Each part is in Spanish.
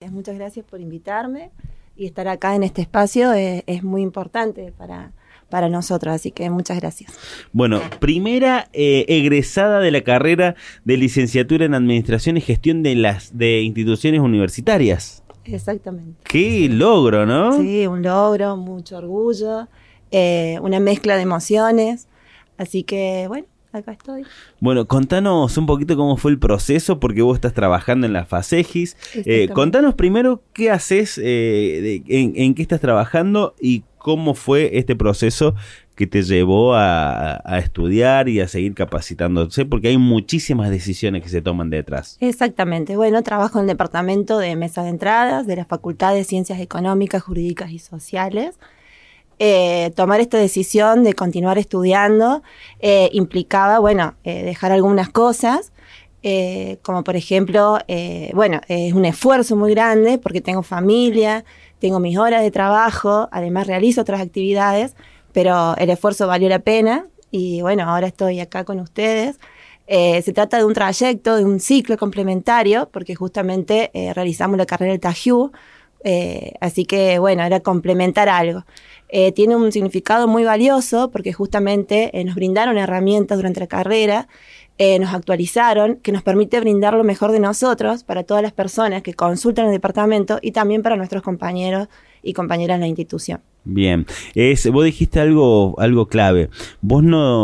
muchas gracias por invitarme y estar acá en este espacio es muy importante para nosotros, así que muchas gracias. Bueno, primera egresada de la carrera de licenciatura en Administración y Gestión de Instituciones Universitarias. Exactamente. ¡Qué logro!, ¿no? Sí, un logro, mucho orgullo, una mezcla de emociones, así que bueno, acá estoy. Bueno, contanos un poquito cómo fue el proceso, porque vos estás trabajando en la FASEGIS. Contanos primero qué haces, en qué estás trabajando y cómo fue este proceso que te llevó a estudiar y a seguir capacitándose, porque hay muchísimas decisiones que se toman detrás. Exactamente. Bueno, trabajo en el departamento de mesa de entradas de la Facultad de Ciencias Económicas, Jurídicas y Sociales. Tomar esta decisión de continuar estudiando implicaba, bueno, dejar algunas cosas, como por ejemplo, es un esfuerzo muy grande porque tengo familia, tengo mis horas de trabajo, además realizo otras actividades, pero el esfuerzo valió la pena y bueno, ahora estoy acá con ustedes. Se trata de un trayecto, de un ciclo complementario, porque justamente realizamos la carrera del TAGIU, así que bueno, era complementar algo. Tiene un significado muy valioso porque justamente nos brindaron herramientas durante la carrera, nos actualizaron, que nos permite brindar lo mejor de nosotros para todas las personas que consultan el departamento y también para nuestros compañeros y compañeras en la institución. Bien, vos dijiste algo clave. Vos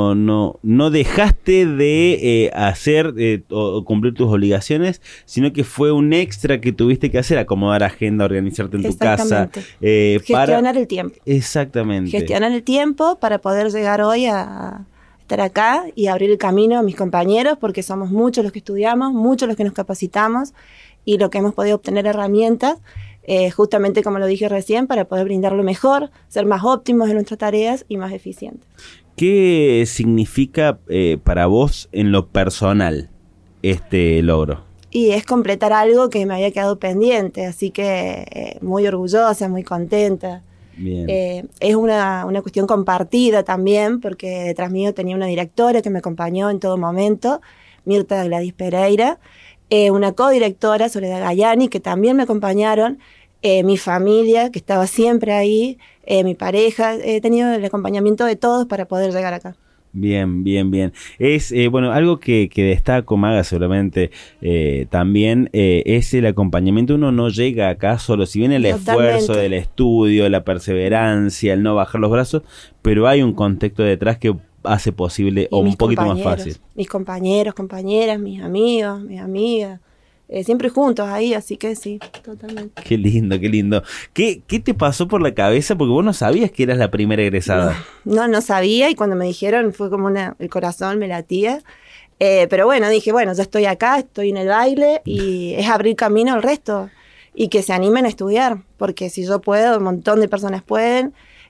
no dejaste de hacer o cumplir tus obligaciones, sino que fue un extra que tuviste que hacer, acomodar agenda, organizarte en tu casa. Gestionar el tiempo. Exactamente. Gestionar el tiempo para poder llegar hoy a estar acá y abrir el camino a mis compañeros, porque somos muchos los que estudiamos, muchos los que nos capacitamos y lo que hemos podido obtener herramientas, justamente como lo dije recién, para poder brindar lo mejor, ser más óptimos en nuestras tareas y más eficientes. ¿Qué significa para vos en lo personal este logro? Y es completar algo que me había quedado pendiente, así que muy orgullosa, muy contenta. Bien. Es una cuestión compartida también, porque detrás mío tenía una directora que me acompañó en todo momento, Mirta Gladys Pereira, una codirectora, Soledad Gayani, que también me acompañaron, mi familia, que estaba siempre ahí, mi pareja. He tenido el acompañamiento de todos para poder llegar acá. Bien, bien, bien. Es, algo que destaco, Maga, seguramente también, es el acompañamiento. Uno no llega acá solo, si bien el esfuerzo del estudio, la perseverancia, el no bajar los brazos, pero hay un contexto detrás que hace posible o un poquito más fácil. Mis compañeros, compañeras, mis amigos, mis amigas. Siempre juntos ahí, así que sí, totalmente. Qué lindo, qué lindo. ¿Qué te pasó por la cabeza? Porque vos no sabías que eras la primera egresada. No sabía, y cuando me dijeron fue como el corazón me latía. Pero bueno, dije, bueno, ya estoy acá, estoy en el baile y es abrir camino al resto y que se animen a estudiar, porque si yo puedo, un montón de personas pueden,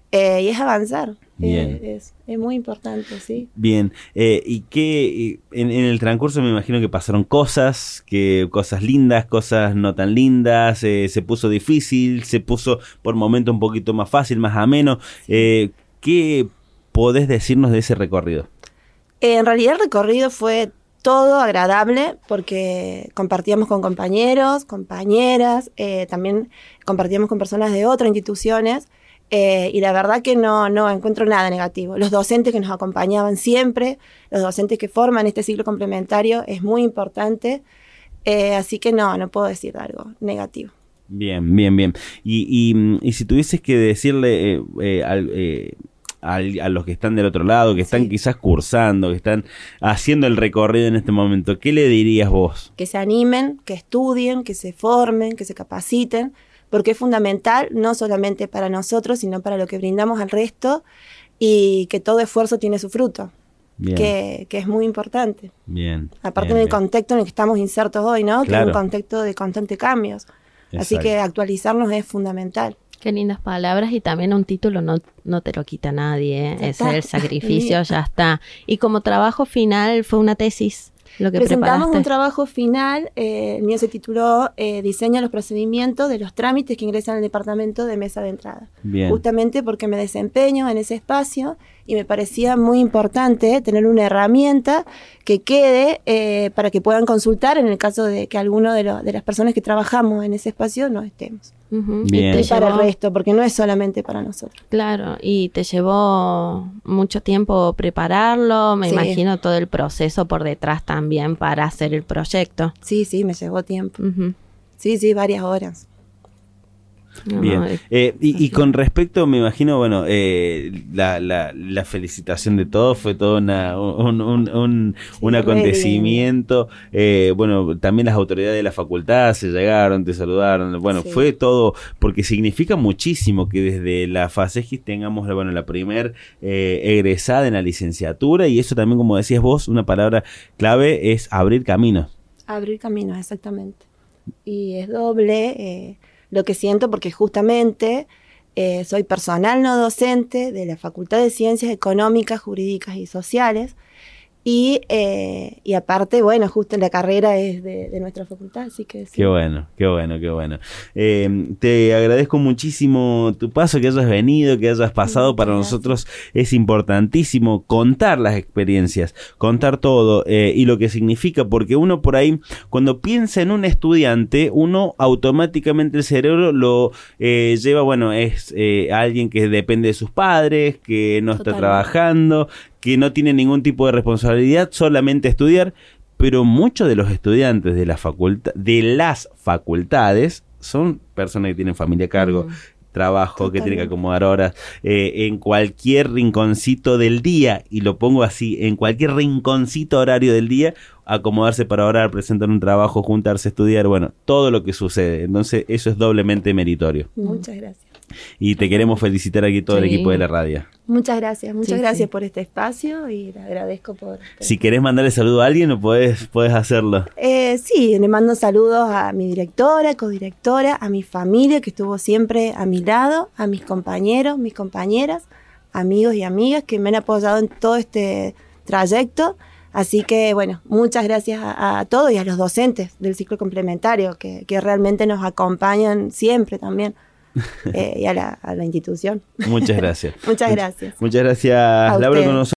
y es avanzar. Es muy importante, sí. Bien, y que en el transcurso me imagino que pasaron cosas lindas, cosas no tan lindas, se puso difícil, se puso por momentos un poquito más fácil, más ameno. ¿Qué podés decirnos de ese recorrido? En realidad el recorrido fue todo agradable porque compartíamos con compañeros, compañeras, también compartíamos con personas de otras instituciones. Y la verdad que no encuentro nada negativo. Los docentes que nos acompañaban siempre, los docentes que forman este ciclo complementario, es muy importante, así que no puedo decir algo negativo. Bien, bien, bien. Y si tuvieses que decirle a los que están del otro lado, que están quizás cursando, que están haciendo el recorrido en este momento, ¿qué le dirías vos? Que se animen, que estudien, que se formen, que se capaciten, porque es fundamental no solamente para nosotros, sino para lo que brindamos al resto, y que todo esfuerzo tiene su fruto, que es muy importante. Bien. Aparte en el contexto en el que estamos insertos hoy, ¿no? Claro. Que es un contexto de constantes cambios. Exacto. Así que actualizarnos es fundamental. Qué lindas palabras, y también un título no te lo quita nadie, ¿eh? Ese es el sacrificio, ya está. Y como trabajo final fue una tesis. Lo que presentamos preparaste. Un trabajo final, el mío se tituló Diseña los procedimientos de los trámites que ingresan al departamento de mesa de entrada. Bien. Justamente porque me desempeño en ese espacio y me parecía muy importante tener una herramienta que quede para que puedan consultar en el caso de que alguno de las personas que trabajamos en ese espacio no estemos. Bien. Y para el resto, porque no es solamente para nosotros. Claro, y te llevó mucho tiempo prepararlo, me imagino todo el proceso por detrás también para hacer el proyecto. Sí, me llevó tiempo. Sí, varias horas. Bien, y con respecto, me imagino, bueno, la felicitación de todos fue todo un acontecimiento, bueno, también las autoridades de la facultad se llegaron, te saludaron, bueno, fue todo, porque significa muchísimo que desde la FASEGIS tengamos, bueno, la primer egresada en la licenciatura, y eso también, como decías vos, una palabra clave es abrir caminos. Abrir caminos, exactamente. Y es doble lo que siento porque justamente soy personal no docente de la Facultad de Ciencias Económicas, Jurídicas y Sociales y aparte, bueno, justo la carrera es de nuestra facultad, así que sí. Qué bueno. Te agradezco muchísimo tu paso, que hayas venido, que hayas pasado. Para nosotros es importantísimo contar las experiencias, contar todo y lo que significa, porque uno por ahí, cuando piensa en un estudiante, uno automáticamente el cerebro lo lleva, bueno, es alguien que depende de sus padres, que no está trabajando, que no tiene ningún tipo de responsabilidad, solamente estudiar, pero muchos de los estudiantes de la las facultades son personas que tienen familia a cargo, trabajo, que tienen que acomodar horas, en cualquier rinconcito del día, y lo pongo así, en cualquier rinconcito horario del día, acomodarse para orar, presentar un trabajo, juntarse a estudiar, bueno, todo lo que sucede. Entonces, eso es doblemente meritorio. Muchas gracias. Y te queremos felicitar aquí todo el equipo de la radio. Muchas gracias por este espacio y le agradezco por... Si querés mandarle saludo a alguien, ¿o podés hacerlo? Sí, le mando saludos a mi directora, codirectora, a mi familia que estuvo siempre a mi lado, a mis compañeros, mis compañeras, amigos y amigas que me han apoyado en todo este trayecto. Así que, bueno, muchas gracias a todos y a los docentes del ciclo complementario que realmente nos acompañan siempre también. Y a la institución. Muchas gracias. Muchas gracias. Muchas gracias, Laura, con nosotros.